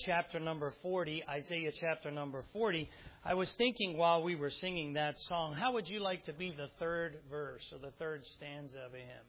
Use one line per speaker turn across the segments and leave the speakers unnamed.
chapter number 40, Isaiah chapter number 40. I was thinking while we were singing that song, how would you like to be the third verse or the third stanza of a hymn?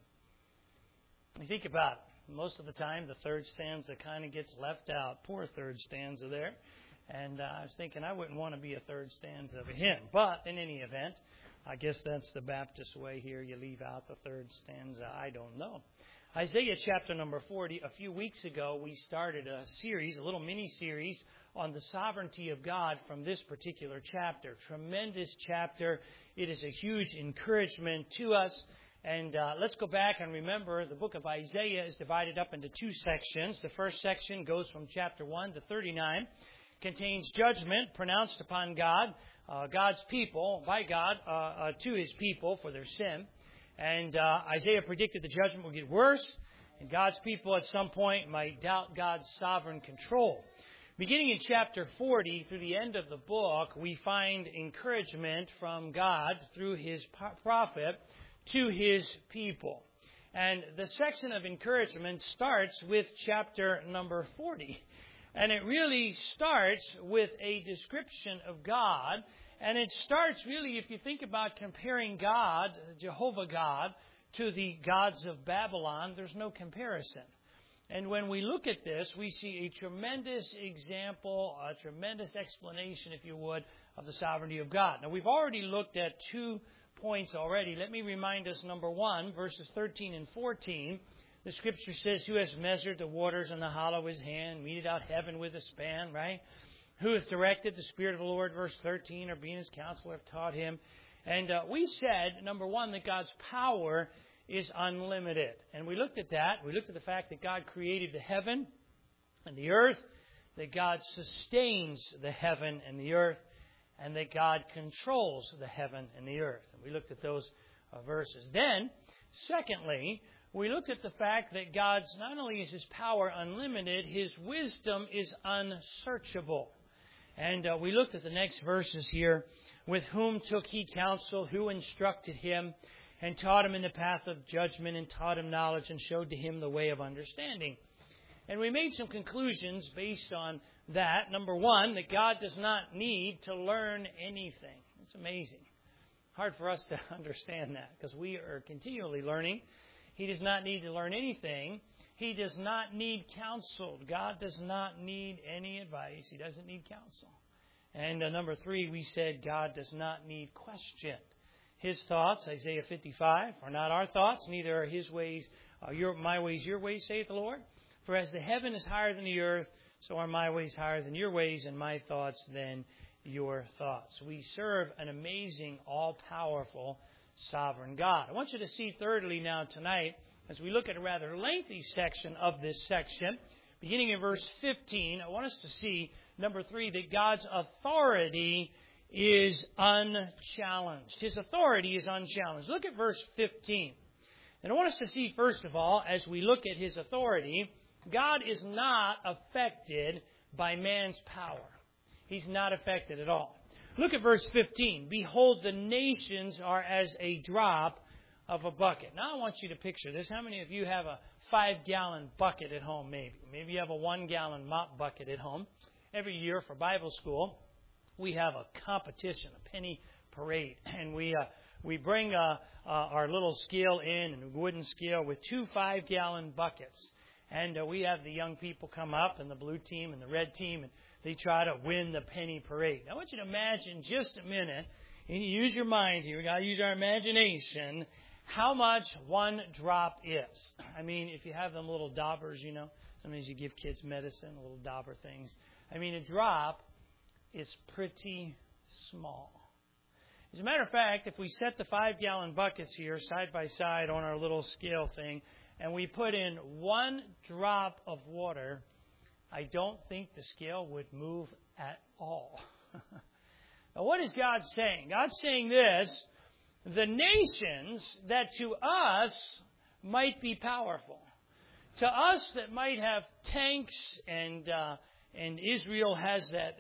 You think about it. Most of the time, the third stanza kind of gets left out. Poor third stanza there. And I was thinking I wouldn't want to be a third stanza of a hymn. But in any event, I guess that's the Baptist way here. You leave out the third stanza. I don't know. Isaiah chapter number 40, a few weeks ago, we started a series, a little mini-series on the sovereignty of God from this particular chapter. Tremendous chapter. It is a huge encouragement to us. And let's go back and remember the book of Isaiah is divided up into two sections. The first section goes from chapter 1 to 39, contains judgment pronounced upon God, God's people, by God, to His people for their sin. And Isaiah predicted the judgment will get worse, and God's people at some point might doubt God's sovereign control. Beginning in chapter 40 through the end of the book, we find encouragement from God through His prophet to His people. And the section of encouragement starts with chapter number 40. And it really starts with a description of God. And it starts really, if you think about comparing God, Jehovah God, to the gods of Babylon, there's no comparison. And when we look at this, we see a tremendous example, a tremendous explanation, if you would, of the sovereignty of God. Now, we've already looked at 2 points already. Let me remind us, number 1, verses 13 and 14. The Scripture says, "Who has measured the waters in the hollow of His hand, meted out heaven with a span," right? "Who hath directed the Spirit of the Lord," verse 13, "or being His counselor have taught Him." And we said, number 1, that God's power is unlimited. And we looked at that. We looked at the fact that God created the heaven and the earth, that God sustains the heaven and the earth, and that God controls the heaven and the earth. And we looked at those verses. Then, secondly, we looked at the fact that God's, not only is His power unlimited, His wisdom is unsearchable. And we looked at the next verses here. "With whom took He counsel? Who instructed Him? And taught Him in the path of judgment, and taught Him knowledge, and showed to Him the way of understanding." And we made some conclusions based on that. Number 1, that God does not need to learn anything. It's amazing. Hard for us to understand that, because we are continually learning. He does not need to learn anything. He does not need counsel. God does not need any advice. He doesn't need counsel. And number 3, we said God does not need question. His thoughts, Isaiah 55, are not our thoughts, neither are His ways, my ways, your ways, saith the Lord. "For as the heaven is higher than the earth, so are my ways higher than your ways, and my thoughts than your thoughts." We serve an amazing, all-powerful, sovereign God. I want you to see thirdly now tonight, as we look at a rather lengthy section of this section, beginning in verse 15, I want us to see, number 3, that God's authority is unchallenged. His authority is unchallenged. Look at verse 15. And I want us to see, first of all, as we look at His authority, God is not affected by man's power. He's not affected at all. Look at verse 15. "Behold, the nations are as a drop of a bucket." Now I want you to picture this. How many of you have a 5-gallon bucket at home, maybe? Maybe you have a 1-gallon mop bucket at home. Every year for Bible school, we have a competition, a penny parade. And we bring our little scale in, and a wooden scale with 2 5-gallon buckets. And we have the young people come up, and the blue team and the red team, and they try to win the penny parade. Now, I want you to imagine just a minute, and you use your mind here, we got to use our imagination, how much one drop is. I mean, if you have them little daubers, you know, sometimes you give kids medicine, little dauber things. I mean, a drop is pretty small. As a matter of fact, if we set the 5-gallon buckets here side by side on our little scale thing, and we put in 1 drop of water, I don't think the scale would move at all. Now, what is God saying? God's saying this: the nations that to us might be powerful, to us that might have tanks, and Israel has that,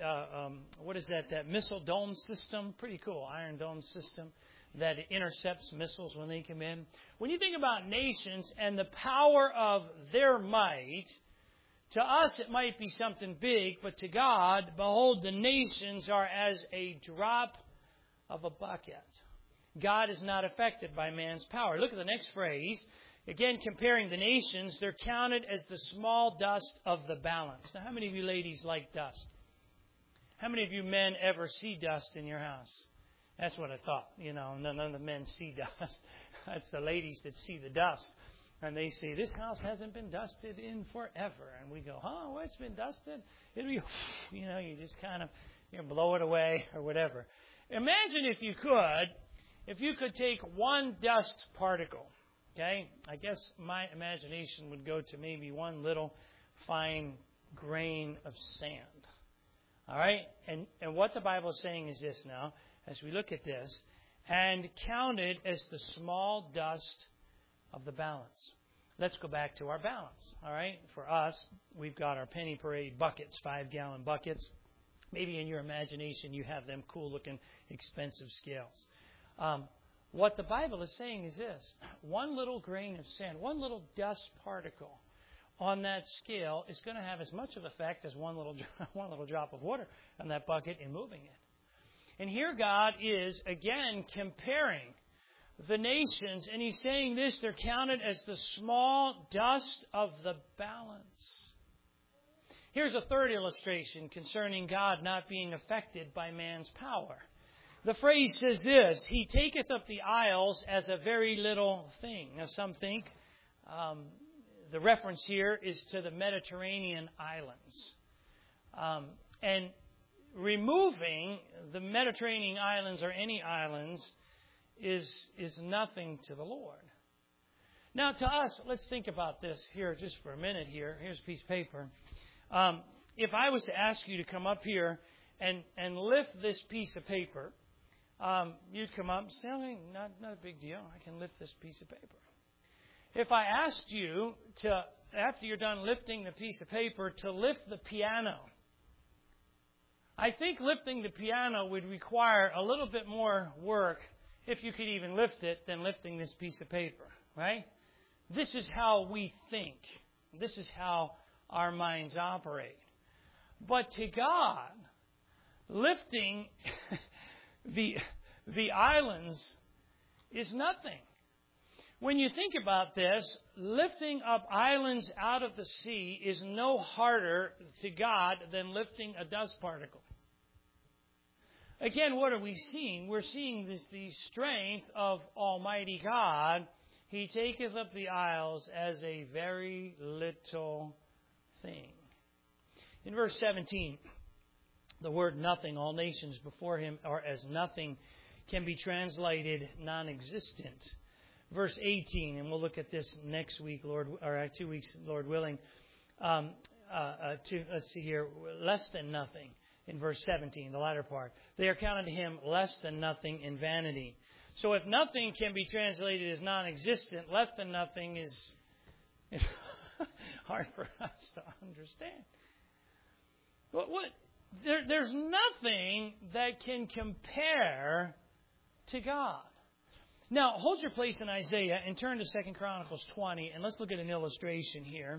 that missile dome system, pretty cool, Iron Dome system, that intercepts missiles when they come in. When you think about nations and the power of their might, To us, it might be something big, but to God, behold, the nations are as a drop of a bucket. God is not affected by man's power. Look at the next phrase. Again, comparing the nations, they're counted as the small dust of the balance. Now, how many of you ladies like dust? How many of you men ever see dust in your house? That's what I thought. None of the men see dust. That's the ladies that see the dust. And they say, this house hasn't been dusted in forever. And we go, well, it's been dusted. It'll be, you just kind of blow it away or whatever. Imagine if you could take one dust particle, okay? I guess my imagination would go to maybe one little fine grain of sand. All right? And what the Bible is saying is this now, as we look at this, and counted as the small dust of the balance. Let's go back to our balance. All right? For us, we've got our penny parade buckets, 5-gallon buckets. Maybe in your imagination you have them cool-looking, expensive scales. What the Bible is saying is this. One little grain of sand, one little dust particle on that scale is going to have as much of effect as one little drop of water on that bucket in moving it. And here God is, again, comparing the nations, and He's saying this, they're counted as the small dust of the balance. Here's a third illustration concerning God not being affected by man's power. The phrase says this, He taketh up the isles as a very little thing. Now some think the reference here is to the Mediterranean islands. And removing the Mediterranean islands or any islands is nothing to the Lord. Now to us, let's think about this here just for a minute here. Here's a piece of paper. If I was to ask you to come up here and lift this piece of paper, you'd come up and say, okay, not a big deal. I can lift this piece of paper. If I asked you to, after you're done lifting the piece of paper, to lift the piano, I think lifting the piano would require a little bit more work, if you could even lift it, than lifting this piece of paper, right? This is how we think. This is how our minds operate. But to God, lifting the islands is nothing. When you think about this, lifting up islands out of the sea is no harder to God than lifting a dust particle. Again, what are we seeing? We're seeing the strength of Almighty God. He taketh up the isles as a very little thing. In verse 17, the word nothing, all nations before Him are as nothing, can be translated non-existent. Verse 18, and we'll look at this next week, 2 weeks, Lord willing. Let's see here, less than nothing. In verse 17, the latter part. They are counted to Him less than nothing in vanity. So if nothing can be translated as non-existent, less than nothing is hard for us to understand. But there's nothing that can compare to God. Now, hold your place in Isaiah and turn to 2 Chronicles 20, and let's look at an illustration here.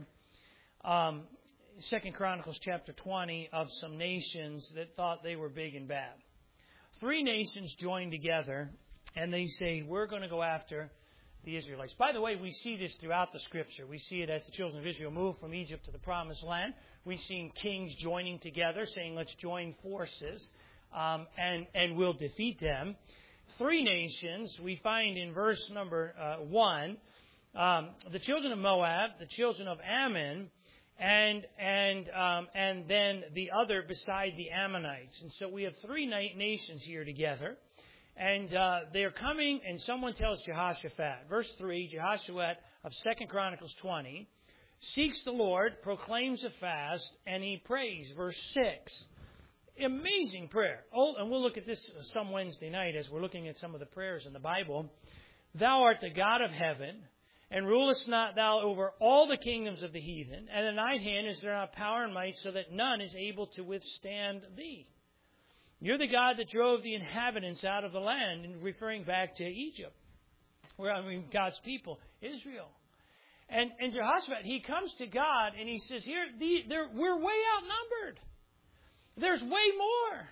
2 Chronicles chapter 20 of some nations that thought they were big and bad. 3 nations joined together, and they say, we're going to go after the Israelites. By the way, we see this throughout the Scripture. We see it as the children of Israel moved from Egypt to the Promised Land. We've seen kings joining together, saying, let's join forces, and we'll defeat them. 3 nations, we find in verse number 1, the children of Moab, the children of Ammon, and then the other beside the Ammonites. And so we have 3 nations here together. And they're coming, and someone tells Jehoshaphat. Verse 3, Jehoshaphat of 2 Chronicles 20, seeks the Lord, proclaims a fast, and he prays. Verse 6, amazing prayer. Oh, and we'll look at this some Wednesday night as we're looking at some of the prayers in the Bible. Thou art the God of heaven, and rulest not thou over all the kingdoms of the heathen? And in thine hand is there not power and might, so that none is able to withstand thee. You're the God that drove the inhabitants out of the land, and referring back to Egypt, God's people, Israel. And Jehoshaphat, he comes to God and he says, we're way outnumbered. There's way more.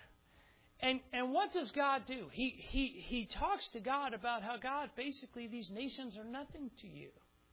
And what does God do? He talks to God about how, God, basically these nations are nothing to you.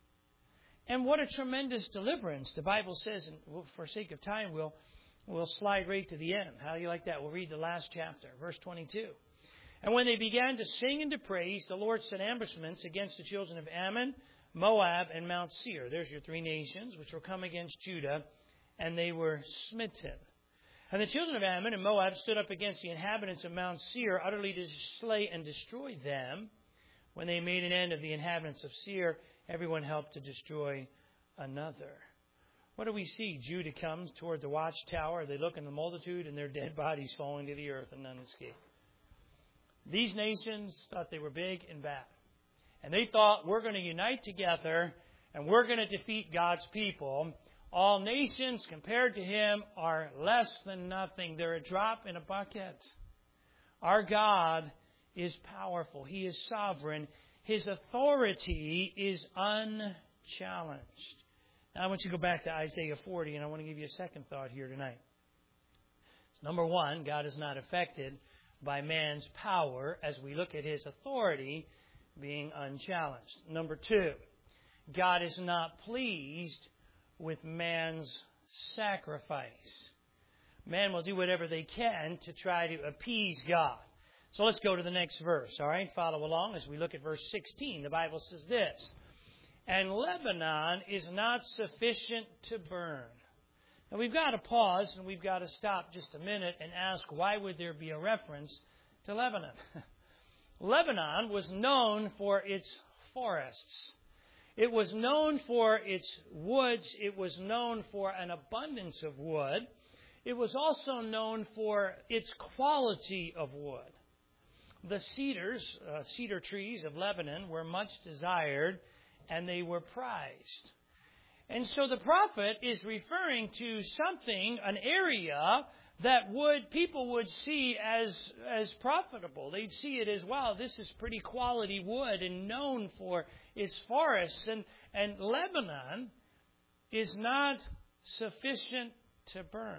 And what a tremendous deliverance. The Bible says, and for sake of time, we'll slide right to the end. How do you like that? We'll read the last chapter, verse 22. And when they began to sing and to praise, the Lord set ambushments against the children of Ammon, Moab, and Mount Seir. There's your three nations which will come against Judah, and they were smitten. And the children of Ammon and Moab stood up against the inhabitants of Mount Seir, utterly to slay and destroy them. When they made an end of the inhabitants of Seir, everyone helped to destroy another. What do we see? Judah comes toward the watchtower. They look in the multitude, and their dead bodies falling to the earth, and none escape. These nations thought they were big and bad. And they thought, we're going to unite together, and we're going to defeat God's people. All nations, compared to Him, are less than nothing. They're a drop in a bucket. Our God is powerful. He is sovereign. His authority is unchallenged. Now, I want you to go back to Isaiah 40, and I want to give you a second thought here tonight. Number one, God is not affected by man's power as we look at His authority being unchallenged. Number two, God is not pleased with man's sacrifice. Man will do whatever they can to try to appease God. So let's go to the next verse, all right? Follow along as we look at verse 16. The Bible says this, and Lebanon is not sufficient to burn. Now we've got to pause and we've got to stop just a minute and ask, why would there be a reference to Lebanon? Lebanon was known for its forests. It was known for its woods. It was known for an abundance of wood. It was also known for its quality of wood. The cedar trees of Lebanon were much desired, and they were prized. And so the prophet is referring to something, an area that people would see as profitable. They'd see it as, wow, this is pretty quality wood and known for its forests. And Lebanon is not sufficient to burn.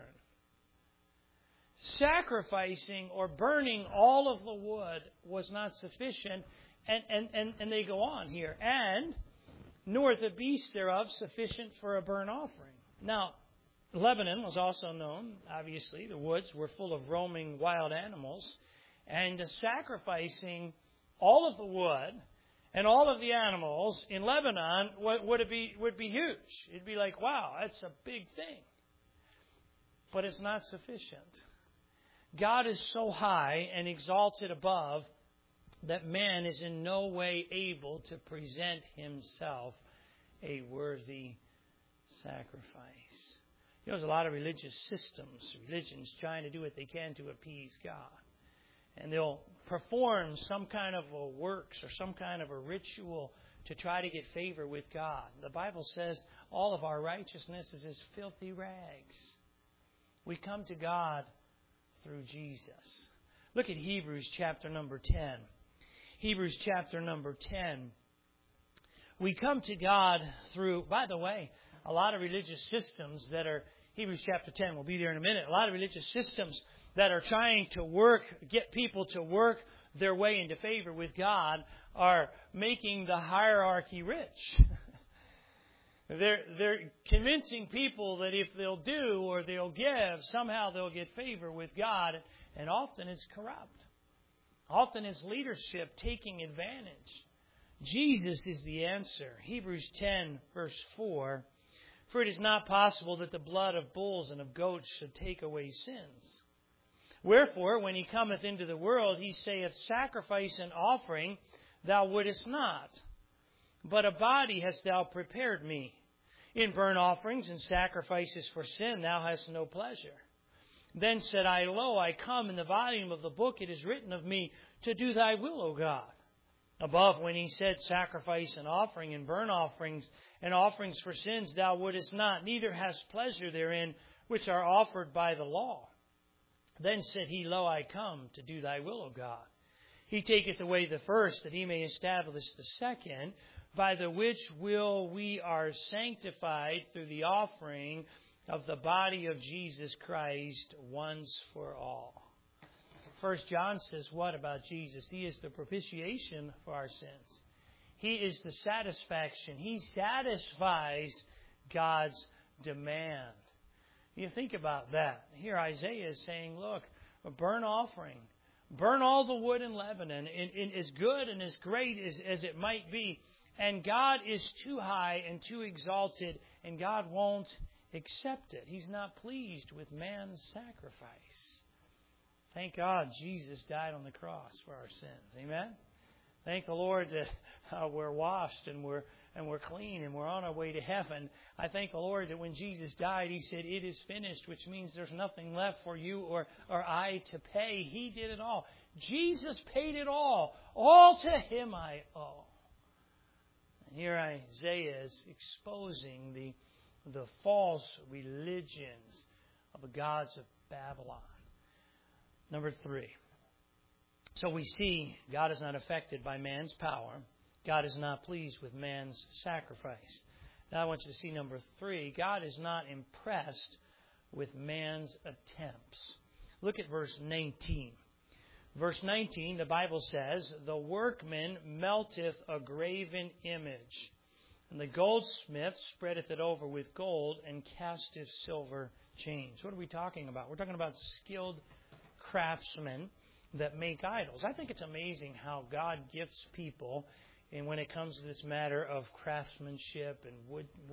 Sacrificing or burning all of the wood was not sufficient. And they go on here. And nor the beast thereof sufficient for a burnt offering. Now, Lebanon was also known, obviously, the woods were full of roaming wild animals, and sacrificing all of the wood and all of the animals in Lebanon would be huge. It'd be like, wow, that's a big thing. But it's not sufficient. God is so high and exalted above that man is in no way able to present himself a worthy sacrifice. You know, there's a lot of religions trying to do what they can to appease God. And they'll perform some kind of a works or some kind of a ritual to try to get favor with God. The Bible says all of our righteousness is as filthy rags. We come to God through Jesus. Look at Hebrews chapter number 10. Hebrews chapter number 10. We come to God through, by the way, a lot of religious systems that are, Hebrews chapter 10, we'll be there in a minute, a lot of religious systems that are trying to get people to work their way into favor with God are making the hierarchy rich. They're convincing people that if they'll do or they'll give, somehow they'll get favor with God, and often it's corrupt. Often it's leadership taking advantage. Jesus is the answer. Hebrews 10, verse 4. For it is not possible that the blood of bulls and of goats should take away sins. Wherefore, when he cometh into the world, he saith, Sacrifice and offering thou wouldest not, but a body hast thou prepared me. In burnt offerings and sacrifices for sin thou hast no pleasure. Then said I, Lo, I come, in the volume of the book it is written of me, to do thy will, O God. Above, when he said, Sacrifice and offering and burnt offerings and offerings for sins thou wouldest not, neither hast pleasure therein, which are offered by the law. Then said he, Lo, I come to do thy will, O God. He taketh away the first, that he may establish the second. by the which will we are sanctified through the offering of the body of Jesus Christ once for all. 1 John says what about Jesus? He is the propitiation for our sins. He is the satisfaction. He satisfies God's demand. You think about that. Here Isaiah is saying, look, a burnt offering. Burn all the wood in Lebanon. And as good and as great as it might be. And God is too high and too exalted. And God won't accept it. He's not pleased with man's sacrifice. Thank God Jesus died on the cross for our sins. Amen? Thank the Lord that we're washed and we're clean and we're on our way to heaven. I thank the Lord that when Jesus died, He said, "It is finished," which means there's nothing left for you or I to pay. He did it all. Jesus paid it all. All to Him I owe. And here Isaiah is exposing the false religions of the gods of Babylon. Number 3. So we see God is not affected by man's power. God is not pleased with man's sacrifice. Now I want you to see number 3. God is not impressed with man's attempts. Look at verse 19. Verse 19, the Bible says, "The workman melteth a graven image, and the goldsmith spreadeth it over with gold, and casteth silver chains." What are we talking about? We're talking about skilled craftsmen that make idols. I think it's amazing how God gifts people, and when it comes to this matter of craftsmanship and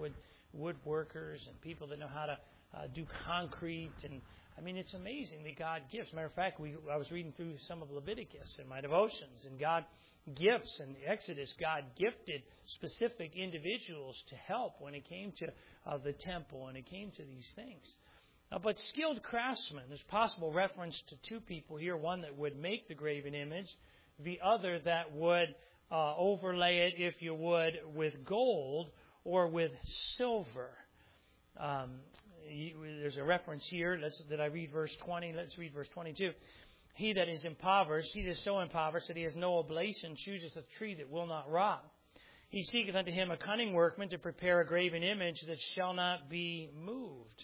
woodworkers and people that know how to do concrete, and I mean, it's amazing that God gifts. Matter of fact, I was reading through some of Leviticus in my devotions, and God gifts in Exodus. God gifted specific individuals to help when it came to the temple and it came to these things. But skilled craftsmen, there's possible reference to 2 people here. One that would make the graven image, the other that would overlay it, if you would, with gold or with silver. There's a reference here. Did I read verse 20? Let's read verse 22. "He that is impoverished, he that is so impoverished that he has no oblation, chooseth a tree that will not rot. He seeketh unto him a cunning workman to prepare a graven image that shall not be moved."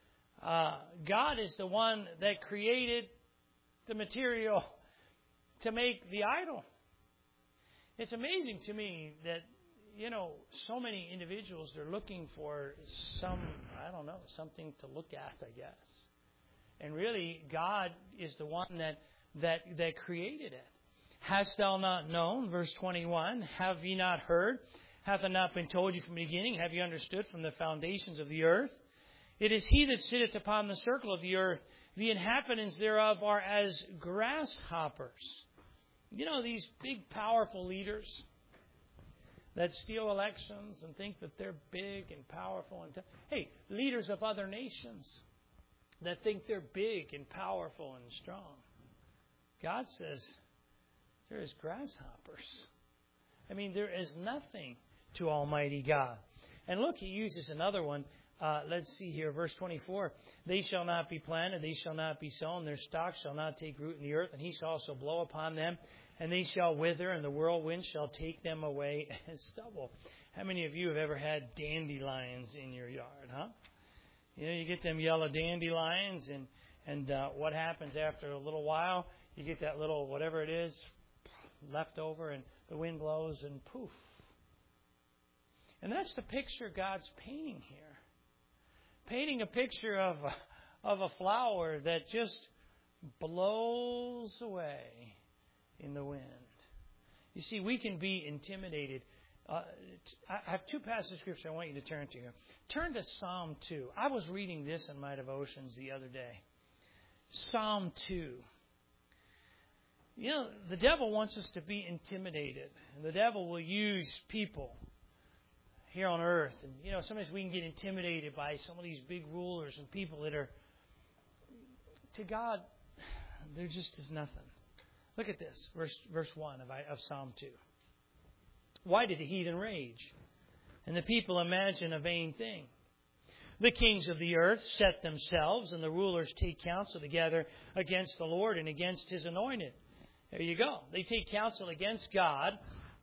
God is the one that created the material to make the idol. It's amazing to me that, so many individuals are looking for something to look at, I guess. And really, God is the one that created it. "Hast thou not known?" Verse 21, "Have ye not heard? Hath it not been told you from the beginning? Have you understood from the foundations of the earth? It is He that sitteth upon the circle of the earth. The inhabitants thereof are as grasshoppers." These big, powerful leaders that steal elections and think that they're big and powerful. Leaders of other nations that think they're big and powerful and strong. God says they're as grasshoppers. I mean, there is nothing to Almighty God. And look, He uses another one. Let's see here, verse 24. "They shall not be planted, they shall not be sown, their stalks shall not take root in the earth, and He shall also blow upon them, and they shall wither, and the whirlwind shall take them away as stubble." How many of you have ever had dandelions in your yard, huh? You get them yellow dandelions, and what happens after a little while? You get that little, whatever it is, left over, and the wind blows, and poof. And that's the picture God's painting here. Painting a picture of a flower that just blows away in the wind. You see, we can be intimidated. I have 2 passages of Scripture I want you to turn to here. Turn to Psalm 2. I was reading this in my devotions the other day. Psalm 2. The devil wants us to be intimidated. And the devil will use people here on earth. And, sometimes we can get intimidated by some of these big rulers and people that are, to God, there just is nothing. Look at this, verse 1 of Psalm 2. "Why did the heathen rage, and the people imagine a vain thing? The kings of the earth set themselves, and the rulers take counsel together against the Lord and against His anointed." There you go. They take counsel against God.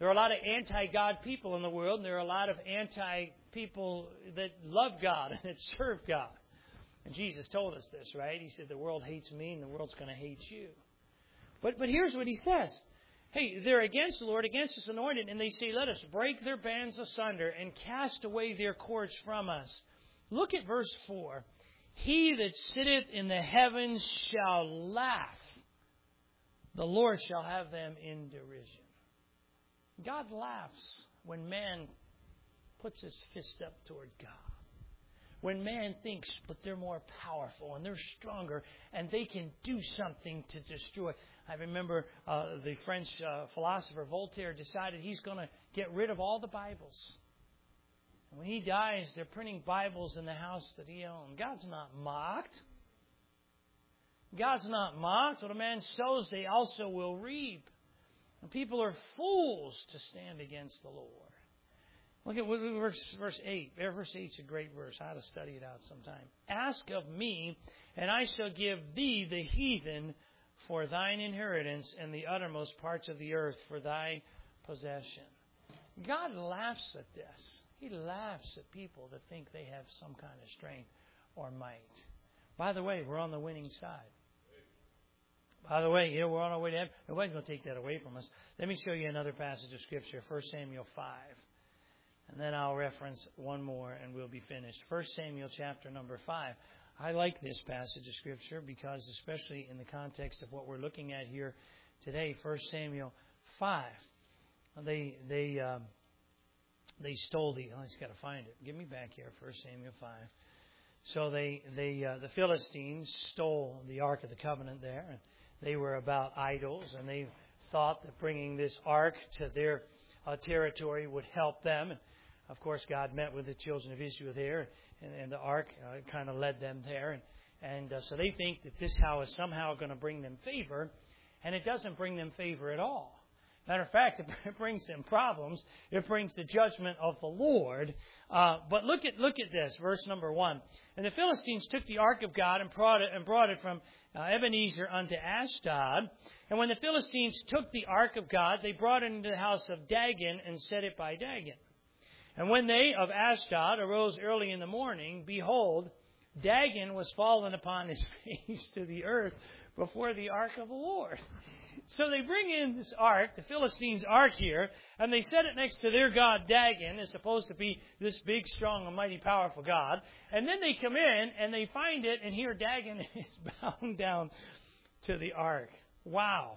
There are a lot of anti-God people in the world, and there are a lot of anti-people that love God and that serve God. And Jesus told us this, right? He said, the world hates me and the world's going to hate you. But here's what He says. Hey, they're against the Lord, against His anointed, and they say, let us break their bands asunder and cast away their cords from us. Look at verse 4. He that sitteth in the heavens shall laugh. The Lord shall have them in derision. God laughs when man puts his fist up toward God. When man thinks, but they're more powerful and they're stronger and they can do something to destroy. I remember the French philosopher Voltaire decided he's going to get rid of all the Bibles. And when he dies, they're printing Bibles in the house that he owned. God's not mocked. God's not mocked. What a man sows, they also will reap. And people are fools to stand against the Lord. Look at verse 8. Verse 8 is a great verse. I ought to study it out sometime. Ask of me, and I shall give thee the heathen for thine inheritance, and the uttermost parts of the earth for thy possession. God laughs at this. He laughs at people that think they have some kind of strength or might. By the way, we're on the winning side. By the way, we're on our way to heaven. Nobody's going to take that away from us. Let me show you another passage of Scripture, 1 Samuel 5. And then I'll reference one more and we'll be finished. 1 Samuel chapter number 5. I like this passage of Scripture because, especially in the context of what we're looking at here today, 1 Samuel 5. They stole the... I just got to find it. Give me back here, 1 Samuel 5. So the Philistines stole the Ark of the Covenant there. And they were about idols, and they thought that bringing this Ark to their territory would help them. And of course, God met with the children of Israel there, and the Ark kind of led them there. And so they think that this is somehow going to bring them favor, and it doesn't bring them favor at all. Matter of fact, it brings them problems. It brings the judgment of the Lord. But look at this, verse number 1. And the Philistines took the ark of God and brought it from Ebenezer unto Ashdod. And when the Philistines took the ark of God, they brought it into the house of Dagon and set it by Dagon. And when they of Ashdod arose early in the morning, behold, Dagon was fallen upon his face to the earth before the ark of the Lord. So they bring in this ark, the Philistines' ark here, and they set it next to their god Dagon. It's supposed to be this big, strong, and mighty, powerful god. And then they come in and they find it, and here Dagon is bound down to the ark. Wow.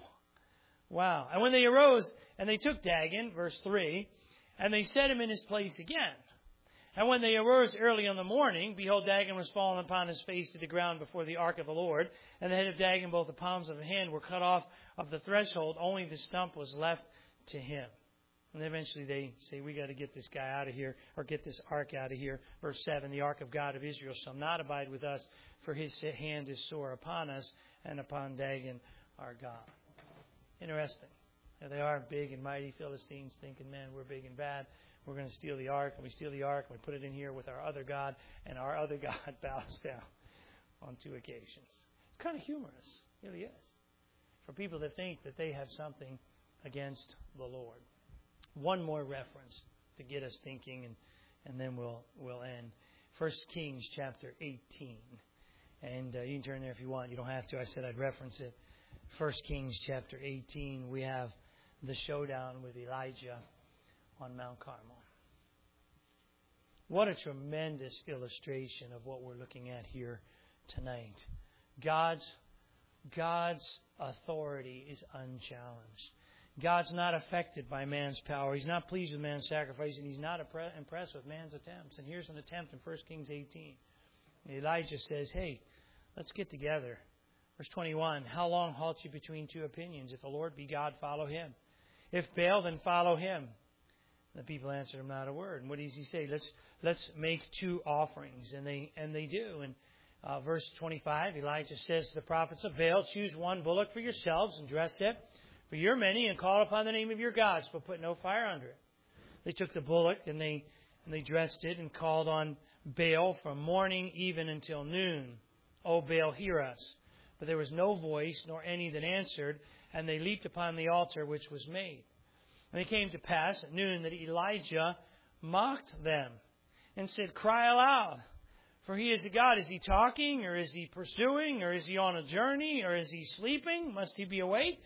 Wow. And when they arose and they took Dagon, verse 3, and they set him in his place again. And when they arose early in the morning, behold, Dagon was fallen upon his face to the ground before the ark of the Lord. And the head of Dagon, both the palms of the hand, were cut off of the threshold. Only the stump was left to him. And eventually they say, we got to get this guy out of here, or get this ark out of here. Verse 7, the ark of God of Israel shall not abide with us, for his hand is sore upon us and upon Dagon our God. Interesting. There they are, big and mighty Philistines, thinking, man, we're big and bad. We're going to steal the ark, and we steal the ark, and we put it in here with our other God, and our other God bows down on 2 occasions. It's kind of humorous. It really is. For people to think that they have something against the Lord. One more reference to get us thinking, and then we'll end. 1 Kings chapter 18. And you can turn there if you want. You don't have to. I said I'd reference it. 1 Kings chapter 18, we have the showdown with Elijah on Mount Carmel. What a tremendous illustration of what we're looking at here tonight. God's authority is unchallenged. God's not affected by man's power. He's not pleased with man's sacrifice, and He's not impressed with man's attempts. And here's an attempt in 1 Kings 18. Elijah says, hey, let's get together. Verse 21, how long halt you between 2 opinions? If the Lord be God, follow Him. If Baal, then follow him. The people answered him not a word. And what does he say? Let's make 2 offerings. And they do. And verse 25, Elijah says to the prophets of Baal, choose 1 bullock for yourselves and dress it for your many, and call upon the name of your gods, but put no fire under it. They took the bullock and they dressed it and called on Baal from morning even until noon. O Baal, hear us. But there was no voice, nor any that answered, and they leaped upon the altar which was made. And it came to pass at noon that Elijah mocked them and said, "Cry aloud, for he is a God." Is he talking, or is he pursuing, or is he on a journey, or is he sleeping? Must he be awake?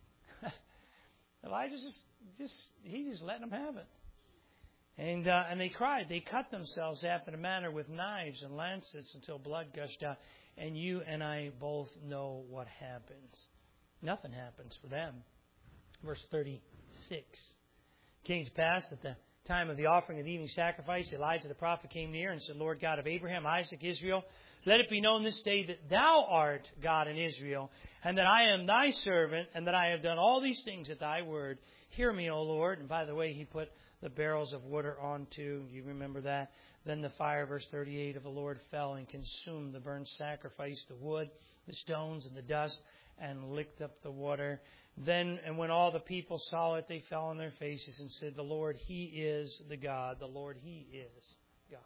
Elijah just letting them have it. And they cried. They cut themselves after the manner with knives and lancets until blood gushed out. And you and I both know what happens. Nothing happens for them. Verse 36. Came to pass at the time of the offering of the evening sacrifice, Elijah the prophet came near and said, "Lord God of Abraham, Isaac, Israel, let it be known this day that thou art God in Israel, and that I am thy servant, and that I have done all these things at thy word. Hear me, O Lord." And by the way, he put the barrels of water onto, you remember that? Then the fire, verse 38, of the Lord fell and consumed the burnt sacrifice, the wood, the stones, and the dust, and licked up the water. Then, and when all the people saw it, they fell on their faces and said, "The Lord, He is the God. The Lord, He is God."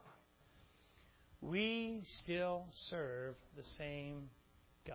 We still serve the same God.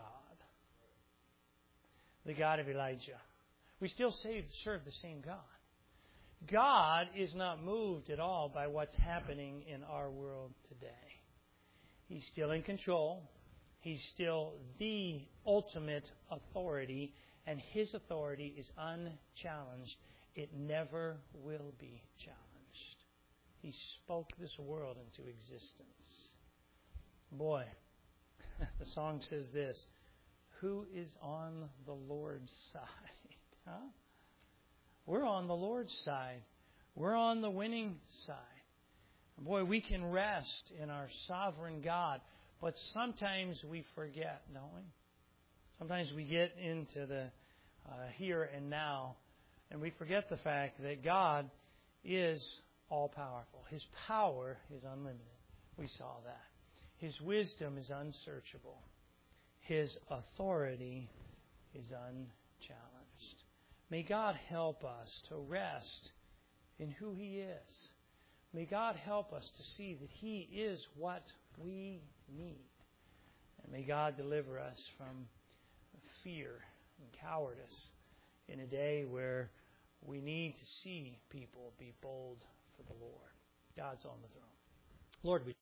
The God of Elijah. We still serve the same God. God is not moved at all by what's happening in our world today. He's still in control. He's still the ultimate authority, and His authority is unchallenged. It never will be challenged. He spoke this world into existence. Boy, the song says this: who is on the Lord's side? Huh? We're on the Lord's side. We're on the winning side. Boy, we can rest in our sovereign God, but sometimes we forget, don't we? Sometimes we get into the here and now, and we forget the fact that God is all-powerful. His power is unlimited. We saw that. His wisdom is unsearchable. His authority is unchallenged. May God help us to rest in who He is. May God help us to see that He is what we need. And may God deliver us from fear and cowardice in a day where we need to see people be bold for the Lord. God's on the throne. Lord, we